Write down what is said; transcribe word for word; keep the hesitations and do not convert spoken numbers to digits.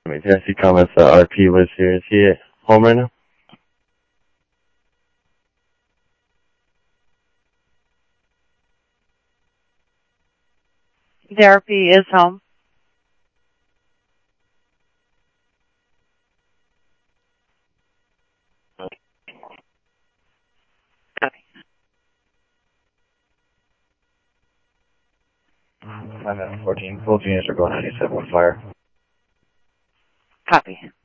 Let me Jesse comments that R P was here. Is he at home right now? The R P is home. Copy. I'm at fourteen. Both units are going ninety-seven with fire. Copy.